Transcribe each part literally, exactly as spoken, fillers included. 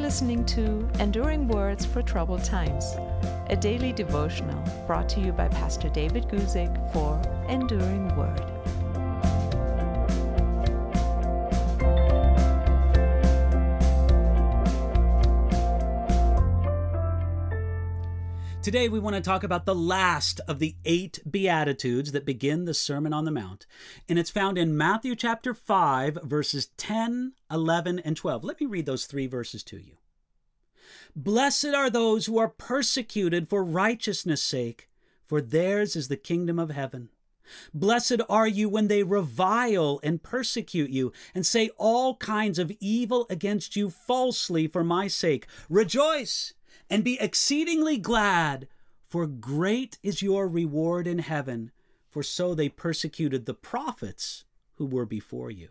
listening to Enduring Words for Troubled Times, a daily devotional brought to you by Pastor David Guzik for Enduring Word. Today we want to talk about the last of the eight Beatitudes that begin the Sermon on the Mount, and it's found in Matthew chapter five, verses ten, eleven, and twelve. Let me read those three verses to you. Blessed are those who are persecuted for righteousness' sake, for theirs is the kingdom of heaven. Blessed are you when they revile and persecute you and say all kinds of evil against you falsely for my sake. Rejoice and be exceedingly glad, for great is your reward in heaven, for so they persecuted the prophets who were before you.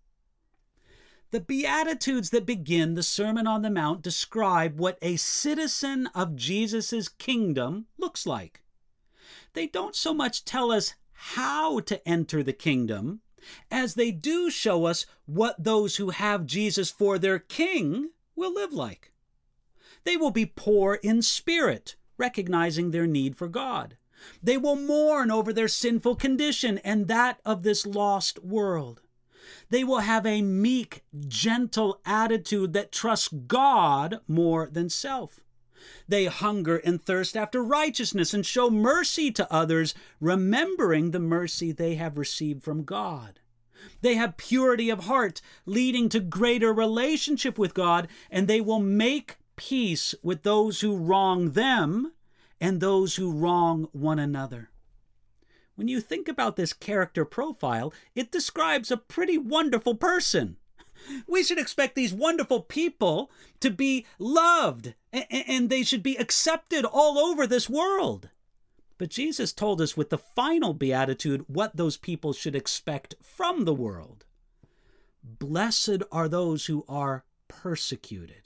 The Beatitudes that begin the Sermon on the Mount describe what a citizen of Jesus' kingdom looks like. They don't so much tell us how to enter the kingdom, as they do show us what those who have Jesus for their king will live like. They will be poor in spirit, recognizing their need for God. They will mourn over their sinful condition and that of this lost world. They will have a meek, gentle attitude that trusts God more than self. They hunger and thirst after righteousness and show mercy to others, remembering the mercy they have received from God. They have purity of heart, leading to greater relationship with God, and they will make peace with those who wrong them and those who wrong one another. When you think about this character profile, it describes a pretty wonderful person. We should expect these wonderful people to be loved, and they should be accepted all over this world. But Jesus told us with the final beatitude what those people should expect from the world. Blessed are those who are persecuted.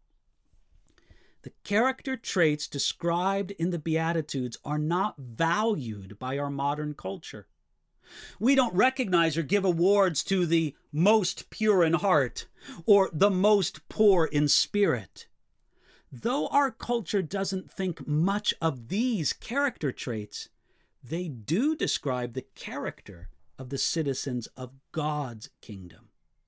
The character traits described in the Beatitudes are not valued by our modern culture. We don't recognize or give awards to the most pure in heart or the most poor in spirit. Though our culture doesn't think much of these character traits, they do describe the character of the citizens of God's kingdom.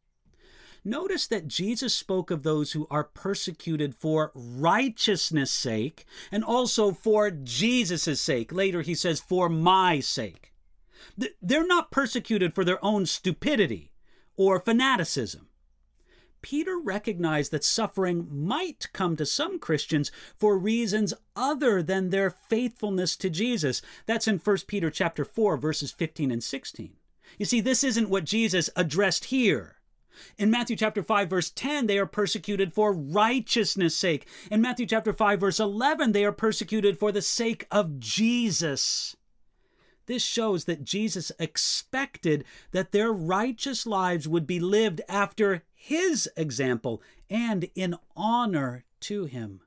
Notice that Jesus spoke of those who are persecuted for righteousness' sake and also for Jesus' sake. Later he says, for my sake. They're not persecuted for their own stupidity or fanaticism. Peter recognized that suffering might come to some Christians for reasons other than their faithfulness to Jesus. That's in First Peter chapter four, verses fifteen and sixteen. You see, this isn't what Jesus addressed here. In Matthew chapter five, verse ten, they are persecuted for righteousness' sake. In Matthew chapter five, verse eleven, they are persecuted for the sake of Jesus. This shows that Jesus expected that their righteous lives would be lived after his example and in honor to him.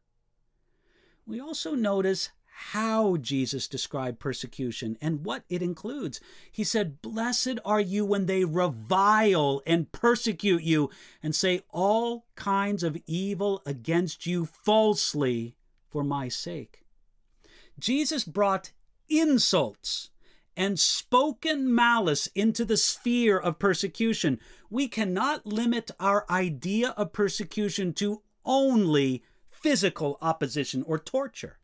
We also notice how Jesus described persecution and what it includes. He said, blessed are you when they revile and persecute you and say all kinds of evil against you falsely for my sake. Jesus brought insults and spoken malice into the sphere of persecution. We cannot limit our idea of persecution to only physical opposition or torture.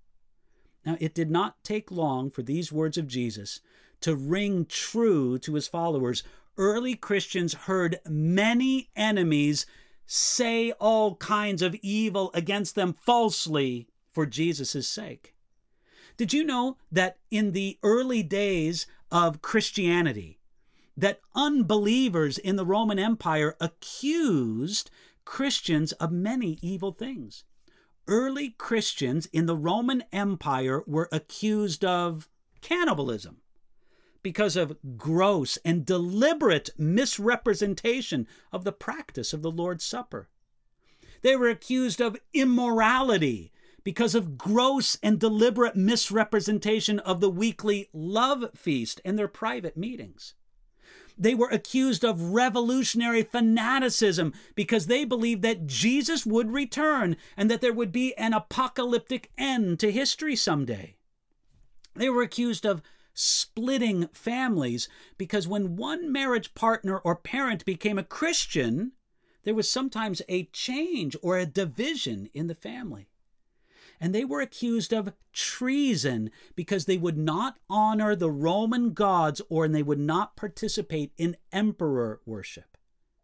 Now, it did not take long for these words of Jesus to ring true to his followers. Early Christians heard many enemies say all kinds of evil against them falsely for Jesus' sake. Did you know that in the early days of Christianity, that unbelievers in the Roman Empire accused Christians of many evil things? Early Christians in the Roman Empire were accused of cannibalism because of gross and deliberate misrepresentation of the practice of the Lord's Supper. They were accused of immorality because of gross and deliberate misrepresentation of the weekly love feast and their private meetings. They were accused of revolutionary fanaticism because they believed that Jesus would return and that there would be an apocalyptic end to history someday. They were accused of splitting families because when one marriage partner or parent became a Christian, there was sometimes a change or a division in the family. And they were accused of treason because they would not honor the Roman gods or they would not participate in emperor worship.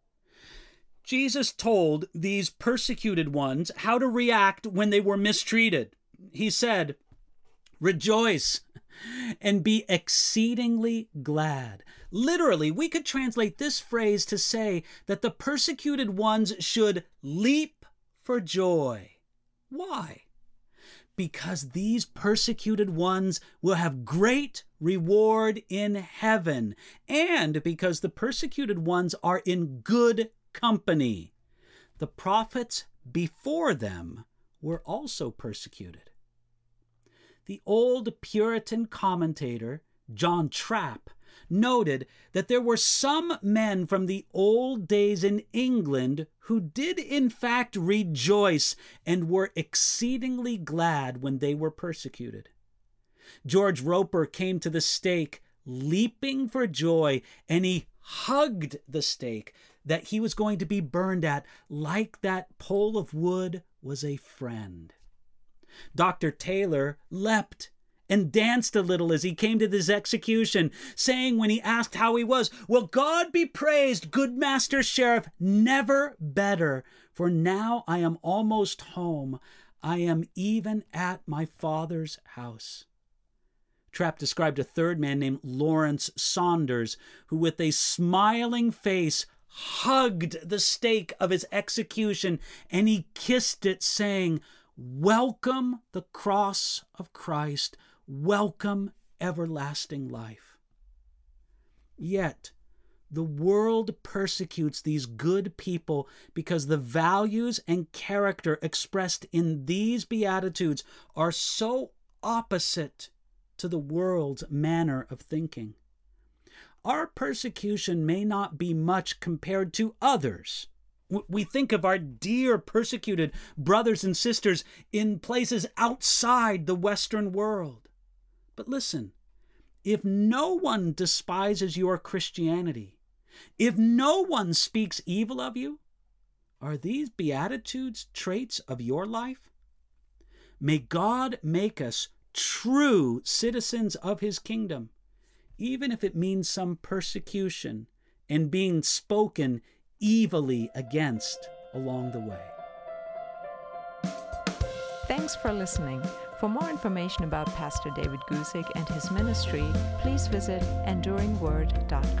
Jesus told these persecuted ones how to react when they were mistreated. He said, "Rejoice and be exceedingly glad." Literally, we could translate this phrase to say that the persecuted ones should leap for joy. Why? Because these persecuted ones will have great reward in heaven, and because the persecuted ones are in good company. The prophets before them were also persecuted. The old Puritan commentator, John Trapp, noted that there were some men from the old days in England who did in fact rejoice and were exceedingly glad when they were persecuted. George Roper came to the stake leaping for joy, and he hugged the stake that he was going to be burned at like that pole of wood was a friend. Doctor Taylor leapt and danced a little as he came to this execution, saying when he asked how he was, "Well, God be praised, good Master Sheriff, never better, for now I am almost home. I am even at my Father's house." Trapp described a third man named Lawrence Saunders, who with a smiling face hugged the stake of his execution, and he kissed it, saying, "Welcome the cross of Christ. Welcome everlasting life." Yet, the world persecutes these good people because the values and character expressed in these Beatitudes are so opposite to the world's manner of thinking. Our persecution may not be much compared to others. We think of our dear persecuted brothers and sisters in places outside the Western world. But listen, if no one despises your Christianity, if no one speaks evil of you, are these Beatitudes traits of your life? May God make us true citizens of His kingdom, even if it means some persecution and being spoken evilly against along the way. Thanks for listening. For more information about Pastor David Guzik and his ministry, please visit enduring word dot